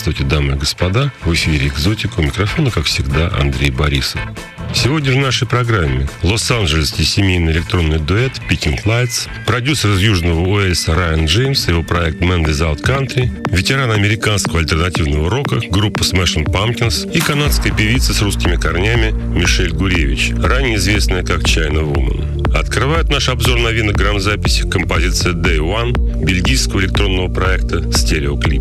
Здравствуйте, дамы и господа. В эфире «Экзотика». У микрофона, как всегда, Андрей Борисов. Сегодня в нашей программе лос-анджелесский семейный электронный дуэт Picking Lights, продюсер из Южного Уэльса Райан Джеймс и его проект Man Without Country, ветеран американского альтернативного рока группа Smashing Pumpkins и канадская певица с русскими корнями Мишель Гуревич, ранее известная как China Woman. Открывает наш обзор новинок грамзаписи композиция Day One бельгийского электронного проекта «Стереоклип».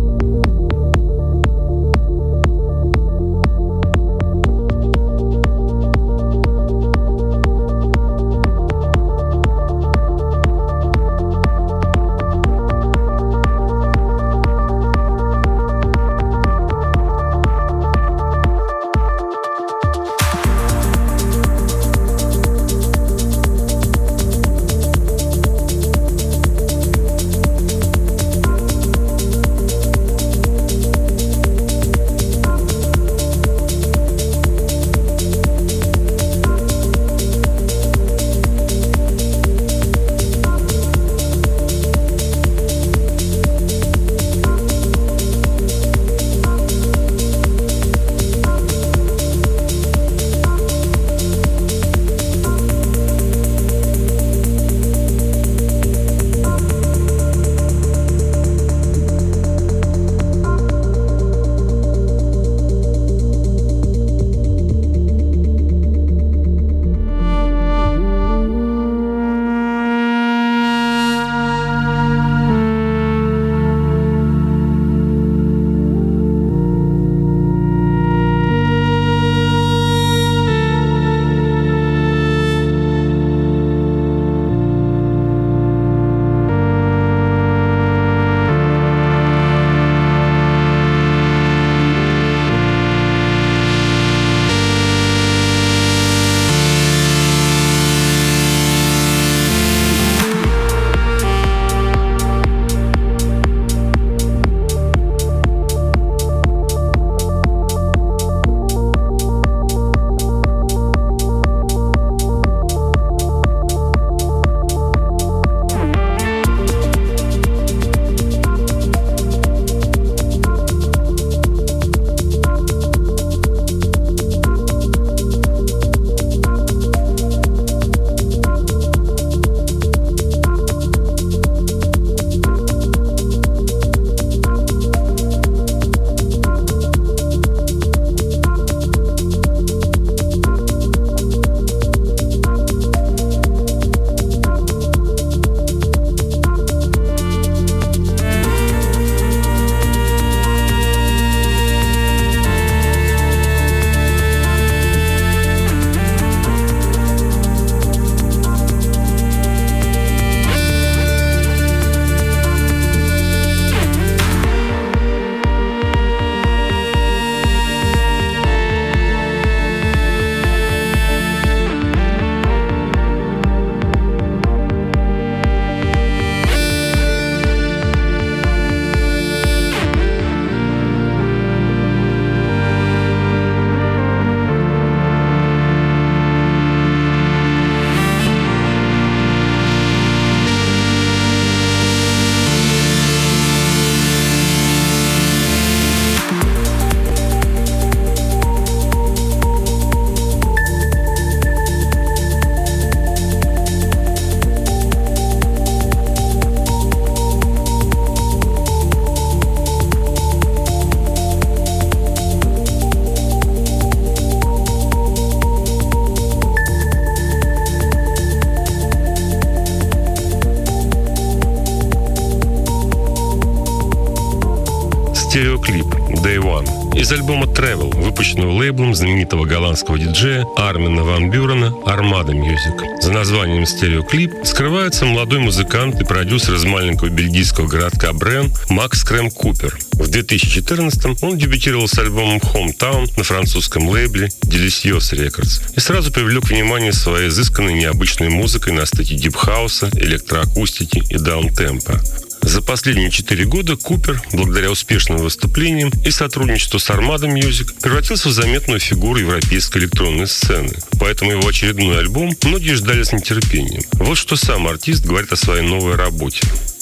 Стереоклип Day One из альбома Travel, выпущенного лейблом знаменитого голландского диджея Армина ван Бюрена Armada Music. За названием «Стереоклип» скрывается молодой музыкант и продюсер из маленького бельгийского городка Брен Макс Крем Купер. В 2014-м он дебютировал с альбомом Hometown на французском лейбле Delicious Records и сразу привлек внимание своей изысканной необычной музыкой на стыке дипхауса, электроакустики и даунтемпа. За последние 4 года Купер, благодаря успешным выступлениям и сотрудничеству с Armada Music, превратился в заметную фигуру европейской электронной сцены. Поэтому его очередной альбом многие ждали с нетерпением. Вот что сам артист говорит о своей новой работе.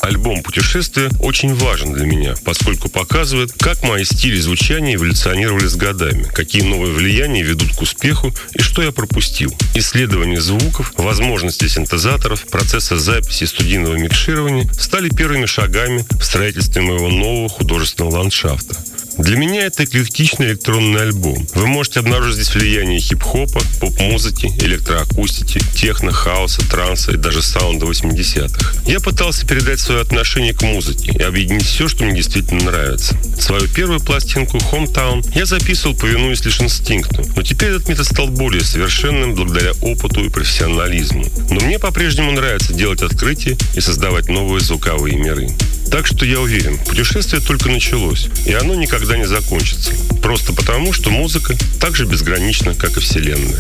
Альбом «Путешествие» очень важен для меня, поскольку показывает, как мои стили звучания эволюционировали с годами, какие новые влияния ведут к успеху и что я пропустил. Исследование звуков, возможности синтезаторов, процесса записи и студийного микширования стали первыми шагами в строительстве моего нового художественного ландшафта. Для меня это эклектичный электронный альбом. Вы можете обнаружить здесь влияние хип-хопа, поп-музыки, электроакустики, техно, хаоса, транса и даже саунда 80-х. Я пытался передать свое отношение к музыке и объединить все, что мне действительно нравится. Свою первую пластинку «Hometown» я записывал, повинуясь лишь инстинкту, но теперь этот метод стал более совершенным благодаря опыту и профессионализму. Но мне по-прежнему нравится делать открытия и создавать новые звуковые миры. Так что я уверен, путешествие только началось, и оно никогда не закончится. Просто потому, что музыка так же безгранична, как и Вселенная.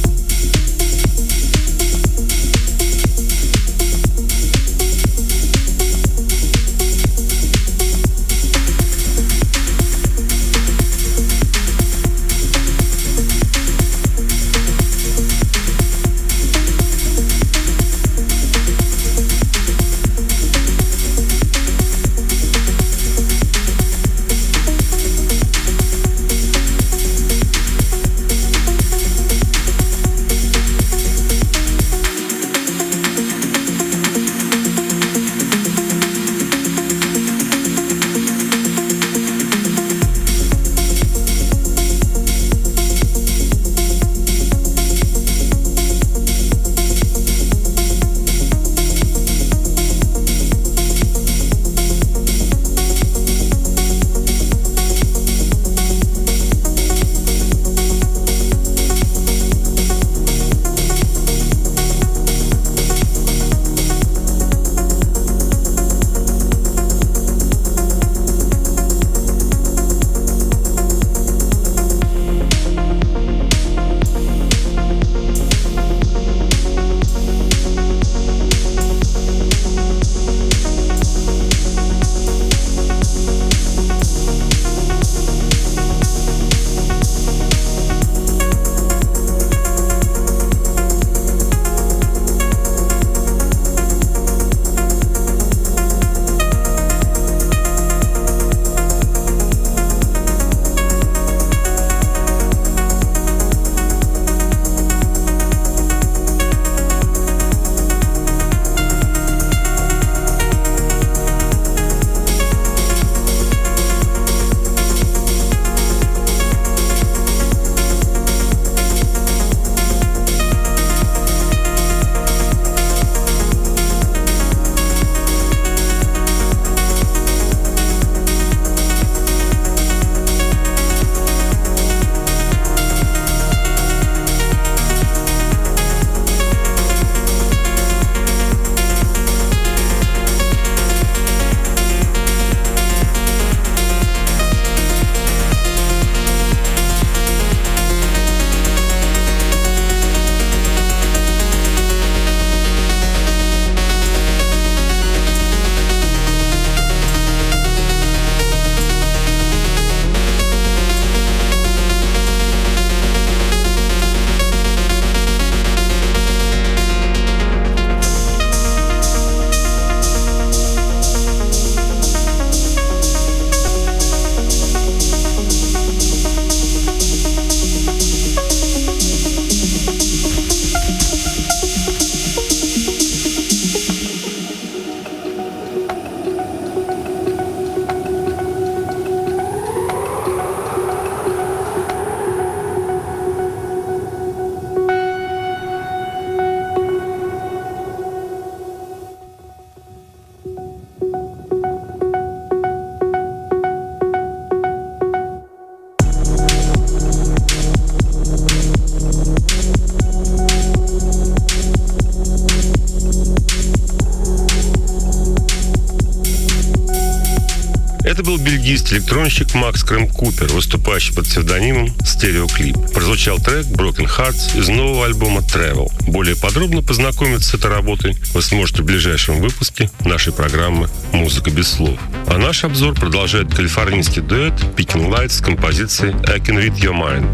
Это был бельгийский-электронщик Макс Крем Купер, выступающий под псевдонимом «Стереоклип». Прозвучал трек «Broken Hearts» из нового альбома «Travel». Более подробно познакомиться с этой работой вы сможете в ближайшем выпуске нашей программы «Музыка без слов». А наш обзор продолжает калифорнийский дуэт Picking Lights с композицией «I Can Read Your Mind».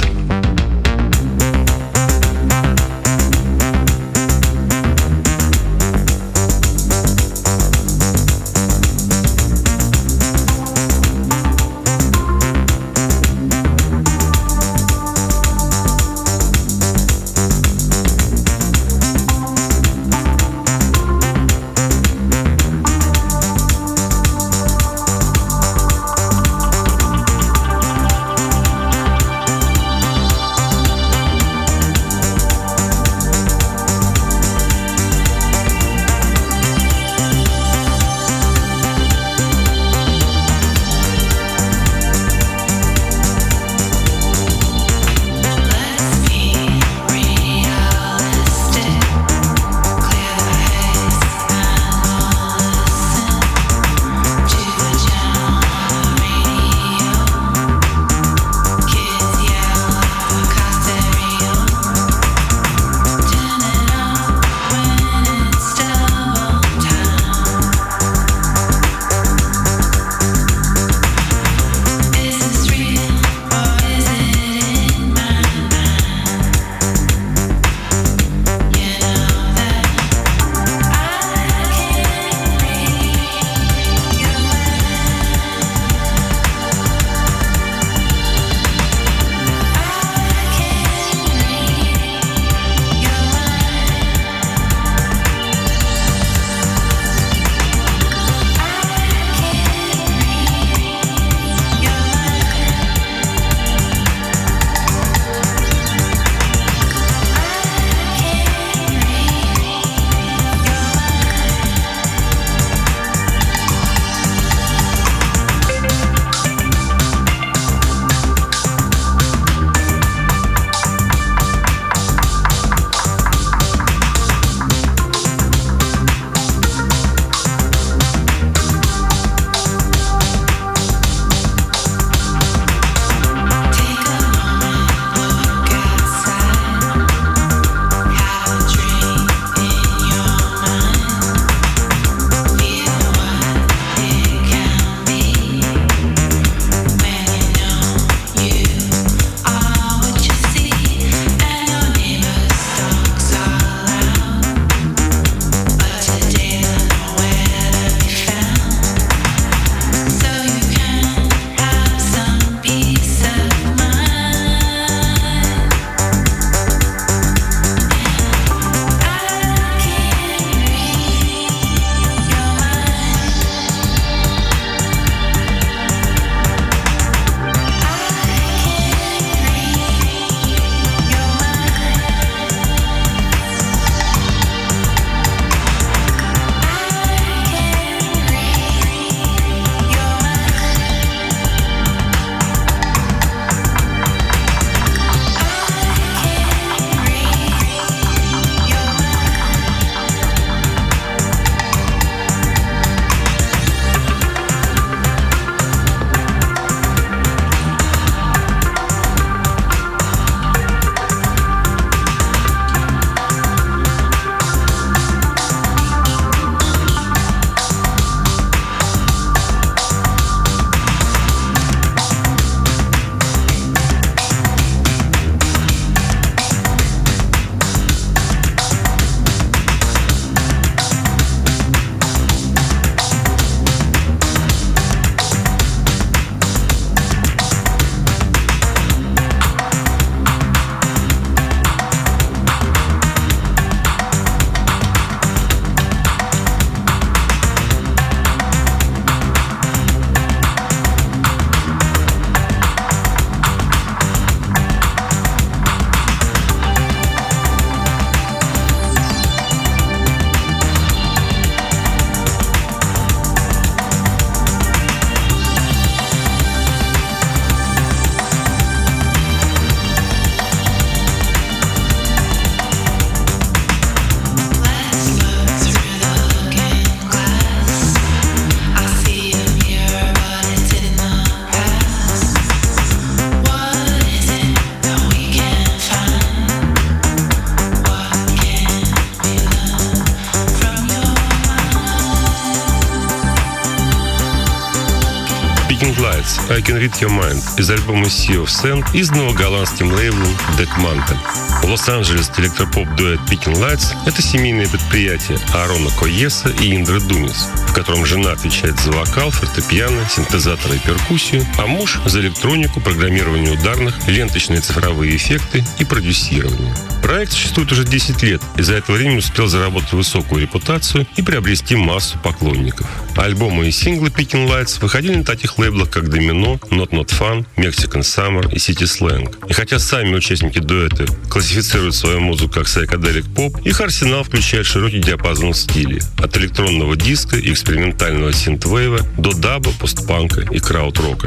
Lights I Can Read Your Mind из альбома Sea of Sand, изданного голландским лейблом Deck Mantel. Лос-Анджелес электропоп-дуэт Picking Lights – это семейное предприятие Аарона Койеса и Индры Дунис, в котором жена отвечает за вокал, фортепиано, синтезаторы и перкуссию, а муж – за электронику, программирование ударных, ленточные цифровые эффекты и продюсирование. Проект существует уже 10 лет, и за это время успел заработать высокую репутацию и приобрести массу поклонников. Альбомы и синглы Picking Lights выходили на таких лейблах, как Domino, Not Not Fun, Mexican Summer и City Slang. И хотя сами участники дуэта классифицируют свою музыку как psychedelic поп, их арсенал включает широкий диапазон стилей. От электронного диска и экспериментального синтвейва до даба, постпанка и крауд-рока.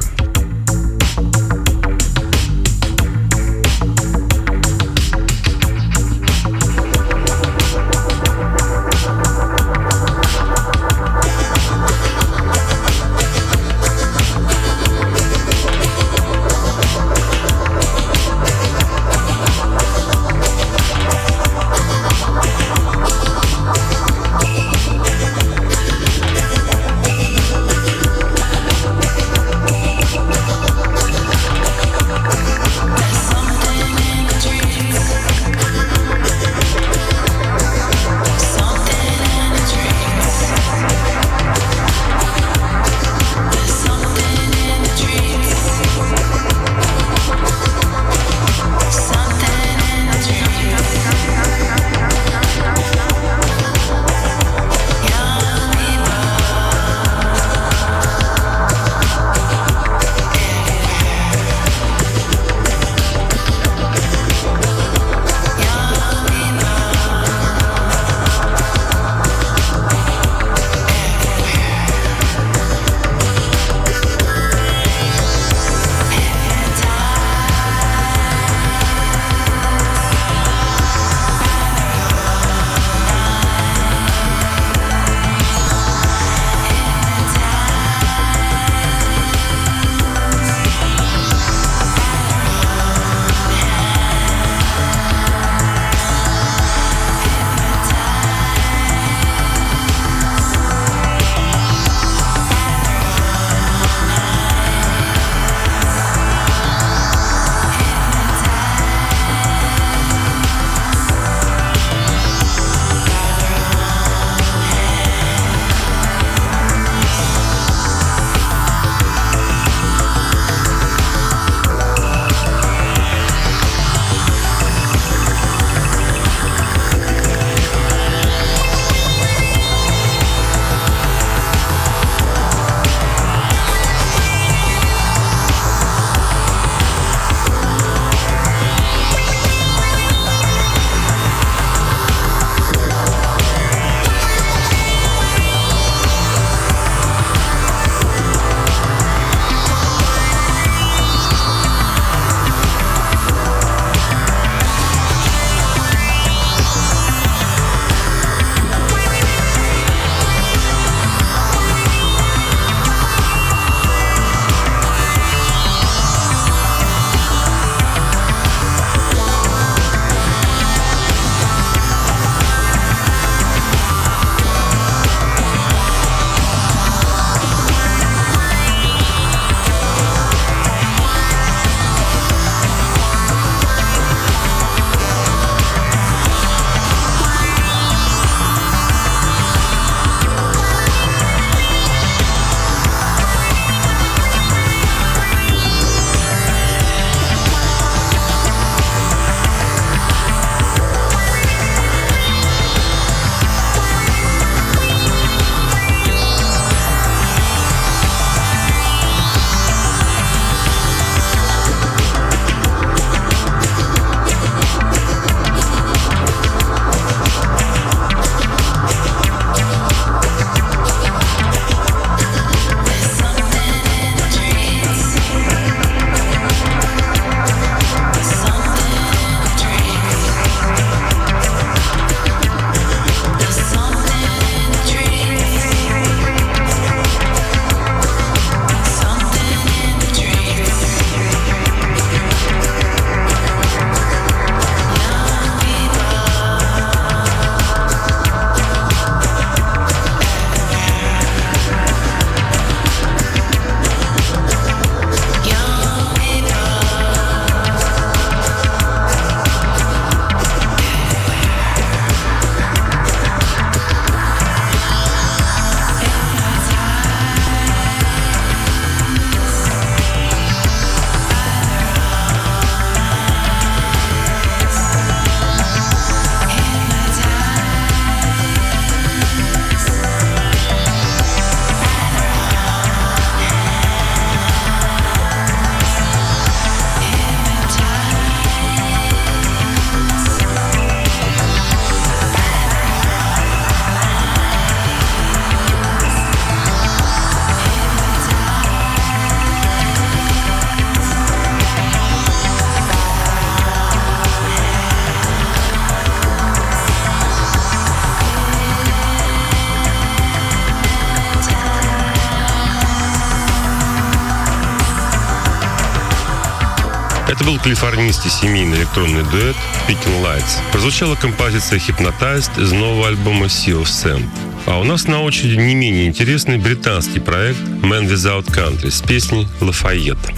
был калифорнийский семейный электронный дуэт Picking Lights. Прозвучала композиция Hypnotized из нового альбома Sea of Sand. А у нас на очереди не менее интересный британский проект Man Without Country с песней «Lafayette».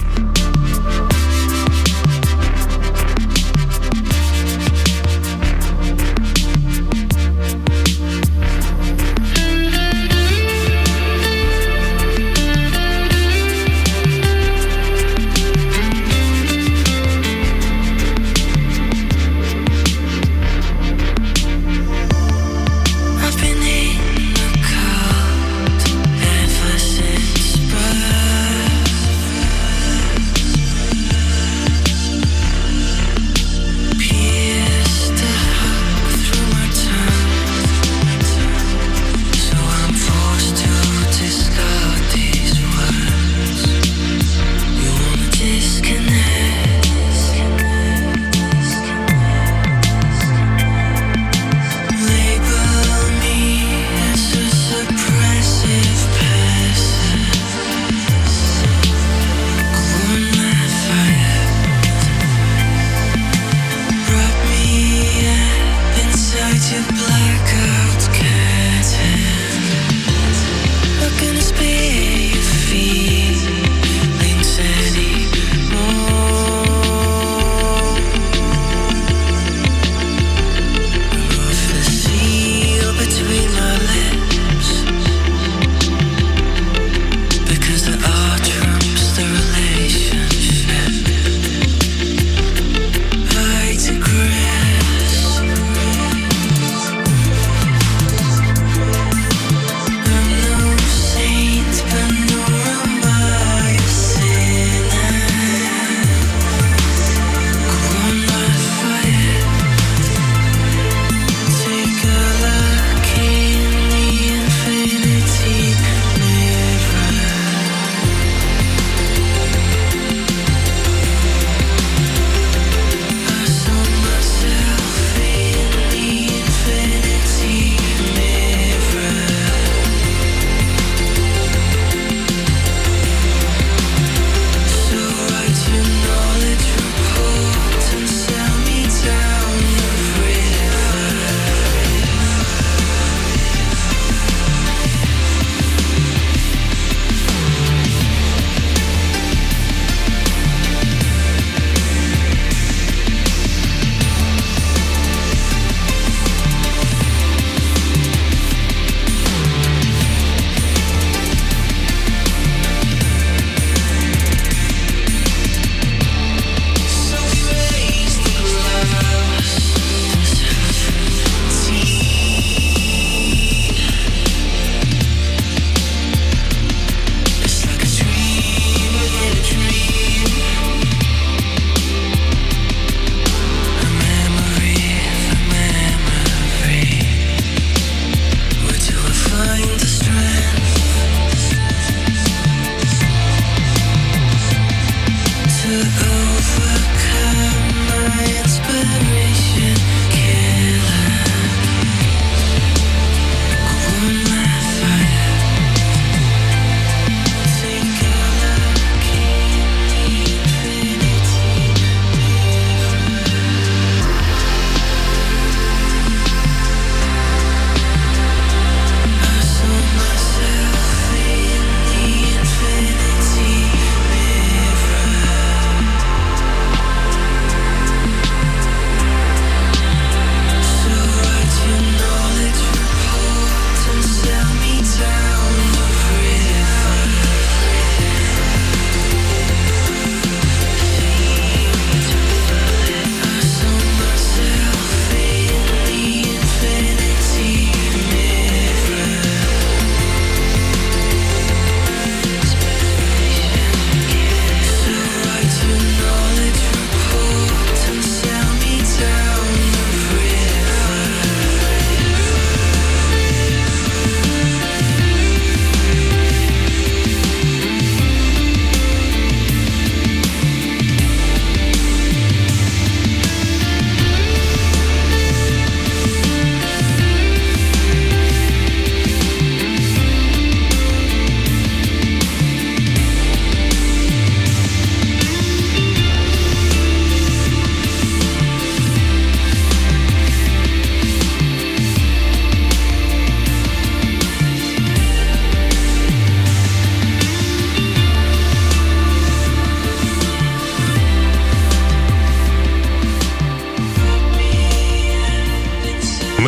Ever since birth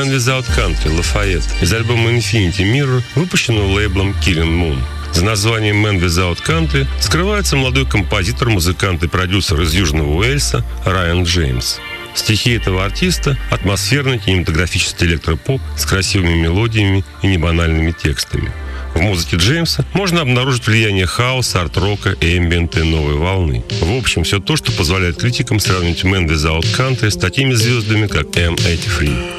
Man Without Country Lafayette из альбома Infinity Mirror, выпущенного лейблом Killing Moon. За названием Man Without Country скрывается молодой композитор, музыкант и продюсер из Южного Уэльса Райан Джеймс. Стихи этого артиста – атмосферный кинематографический электропоп с красивыми мелодиями и небанальными текстами. В музыке Джеймса можно обнаружить влияние хаоса, арт-рока, эмбиента и новой волны. В общем, все то, что позволяет критикам сравнить Man Without Country с такими звездами, как M83.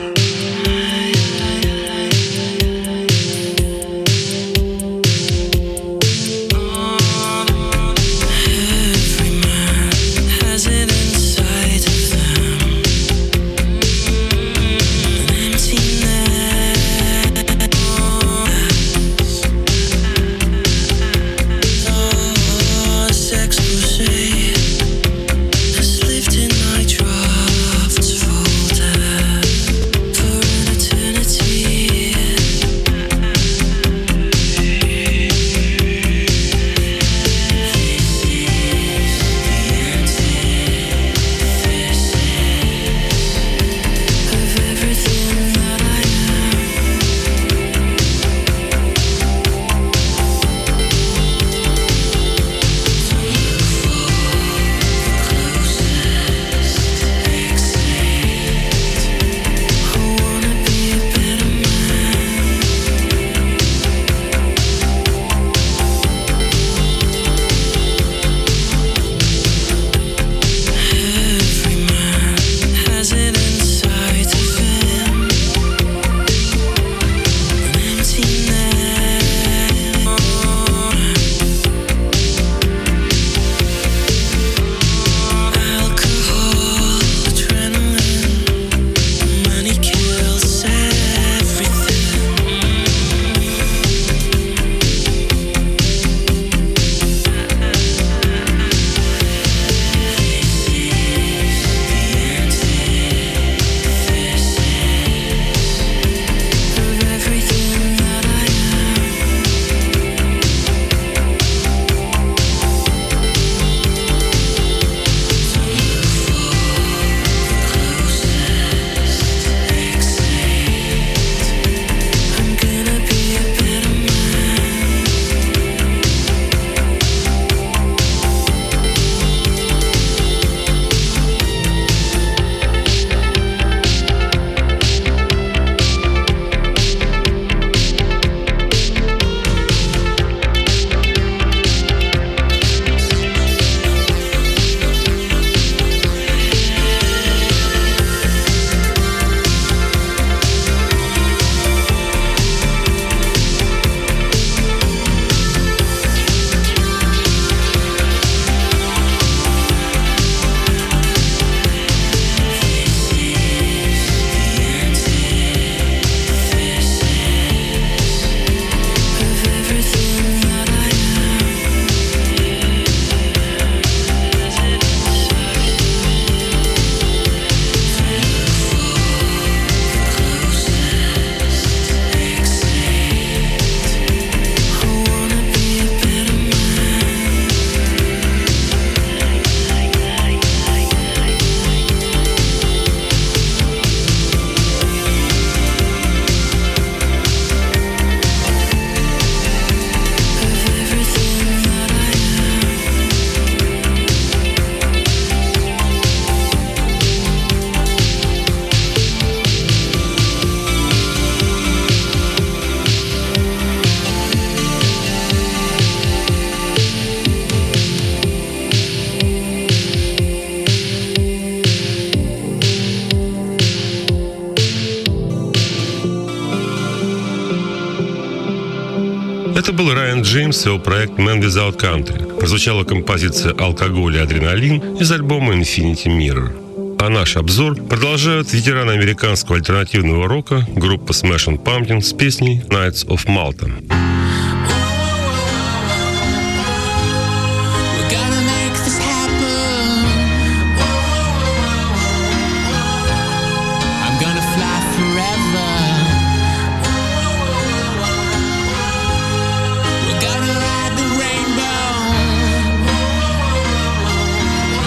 Это был Райан Джеймс и его проект Man Without Country. Прозвучала композиция «Алкоголь и адреналин» из альбома Infinity Mirror. А наш обзор продолжают ветераны американского альтернативного рока группа Smashing Pumpkins с песней «Knights of Malta».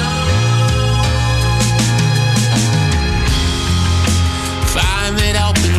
Open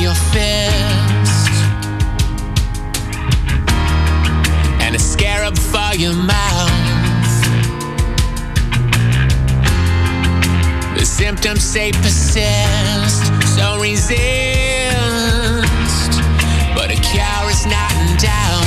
your fist and a scarab for your mouth. The symptoms say persist, so resist, but a cure is not in doubt.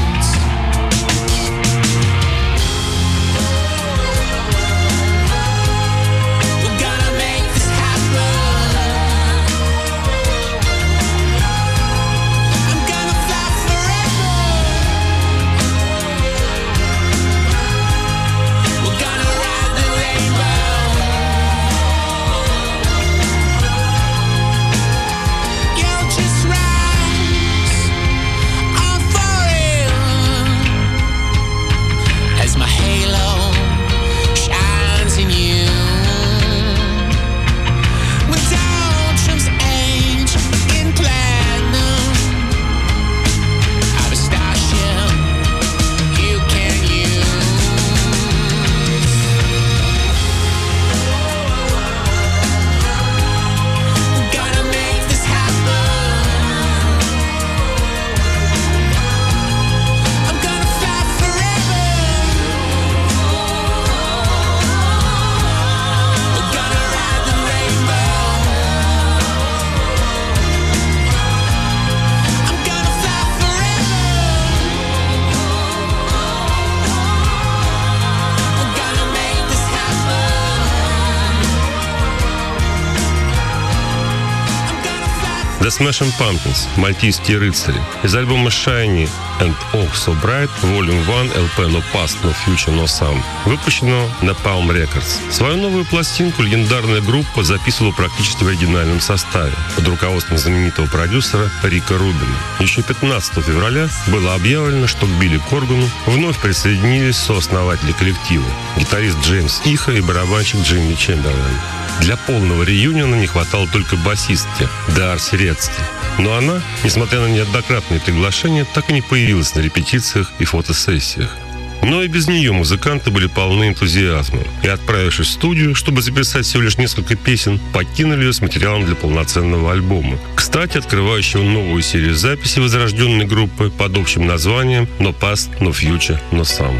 The Smashing Pumpkins, мальтийские рыцари, из альбома Shiny and Oh So Bright, Volume 1, LP No Past, No Future, No Some, выпущено на Palm Records. Свою новую пластинку легендарная группа записывала практически в оригинальном составе, под руководством знаменитого продюсера Рика Рубина. Еще 15 февраля было объявлено, что к Билли Коргану вновь присоединились сооснователи коллектива, гитарист Джеймс Иха и барабанщик Джимми Чемберлен. Для полного реюниона не хватало только басистки Дарси Редски. Но она, несмотря на неоднократные приглашения, так и не появилась на репетициях и фотосессиях. Но и без нее музыканты были полны энтузиазма и, отправившись в студию, чтобы записать всего лишь несколько песен, покинули ее с материалом для полноценного альбома. Кстати, открывающего новую серию записей возрожденной группы под общим названием No Past, No Future, No Some.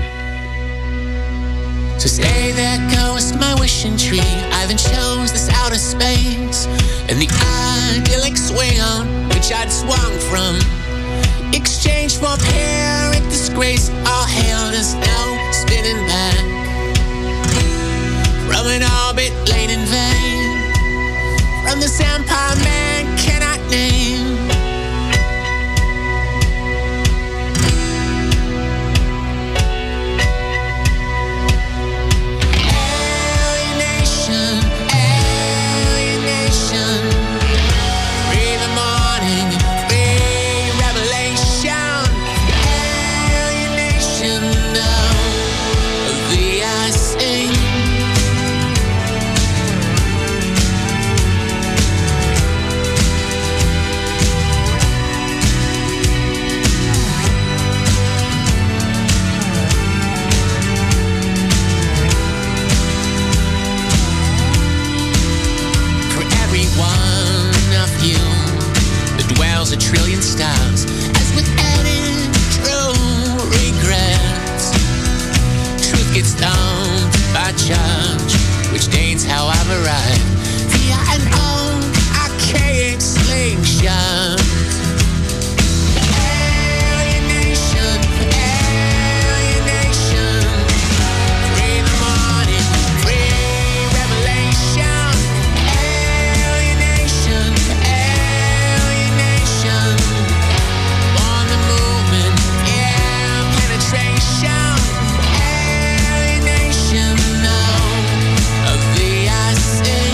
So stay there goes my wishing tree. I then chose this outer space and the idyllic swing on which I'd swung from. Exchange for pyrrhic disgrace, all hail as now spinning back from an orbit laid in vain, from this empire man cannot name. A trillion stars, as with added true regrets. Truth gets down by judge, which dates how I've arrived via an old archaic slingshot. Alienation, alienation. Free the morning, free revelation. Alienation, on the movement, yeah, penetration, alienation, no, of the I see.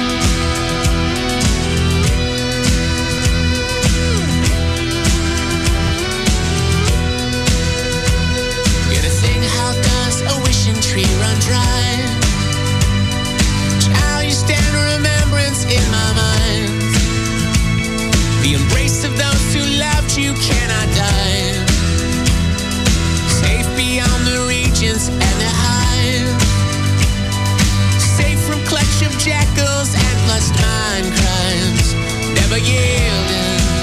Gonna sing, how does a wishing tree run dry? Shall you stand remembrance in my mind? The embrace of those who loved you cannot die. Safe beyond the regions and the hive. Safe from clutch of jackals and lust mind crimes. Never yielding.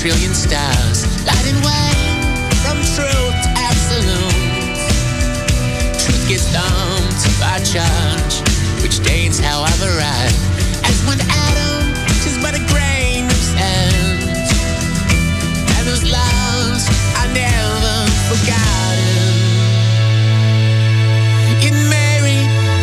trillion stars, lighting way from truth to absolute. Truth gets dumped by charge, which deigns however right. As one atom, 'tis but a grain of sand, and those loves are never forgotten. In Mary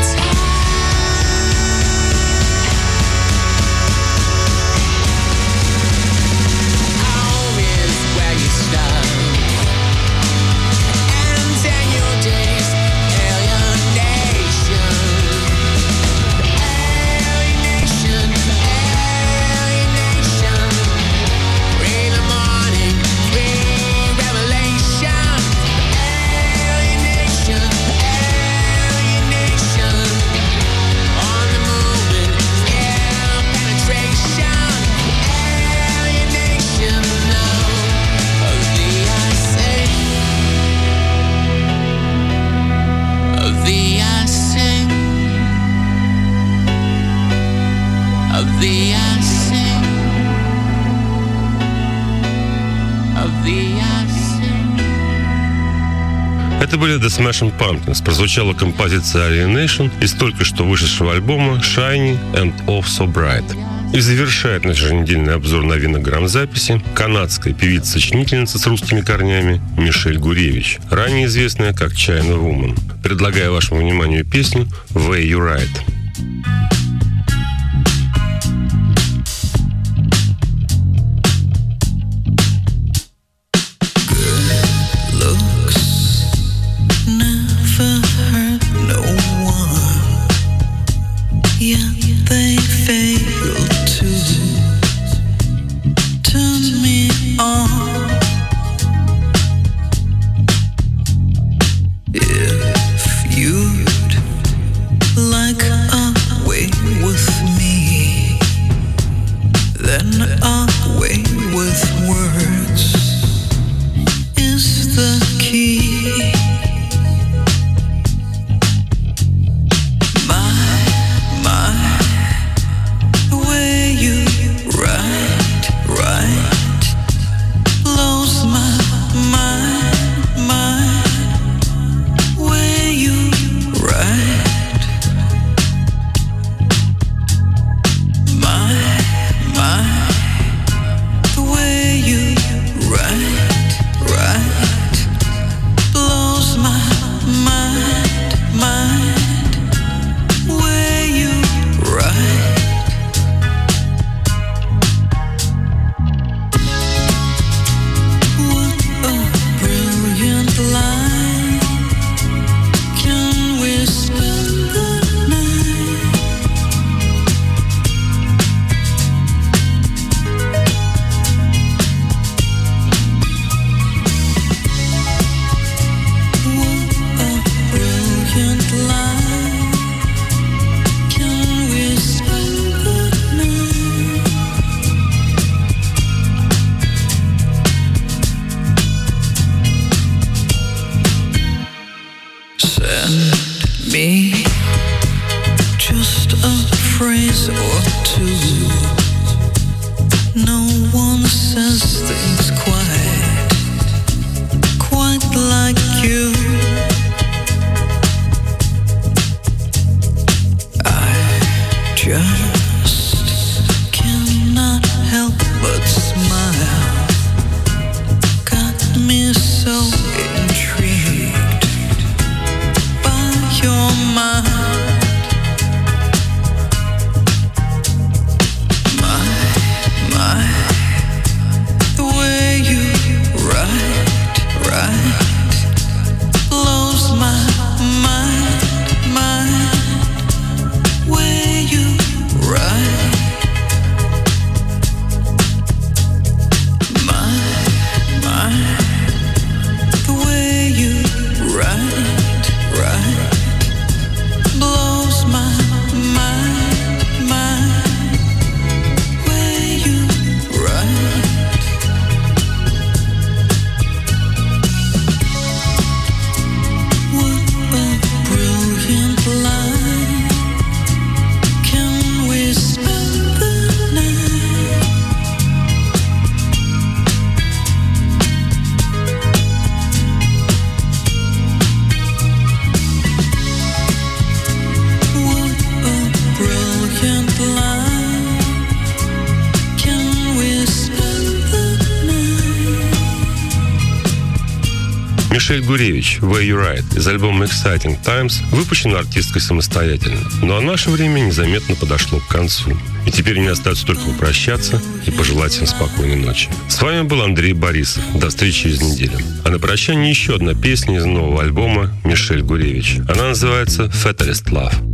Это были The Smashing Pumpkins. Прозвучала композиция Alienation из только что вышедшего альбома Shiny and Oh So Bright. И завершает наш еженедельный обзор новинок грамзаписи канадская певица-сочинительница с русскими корнями Мишель Гуревич, ранее известная как China Woman. Предлагаю вашему вниманию песню Way You Right. Мишель Гуревич, Where You Right из альбома Exciting Times выпущен артисткой самостоятельно, но наше время незаметно подошло к концу. И теперь мне остается только попрощаться и пожелать всем спокойной ночи. С вами был Андрей Борисов. До встречи через неделю. А на прощание еще одна песня из нового альбома Мишель Гуревич. Она называется Fatalist Love.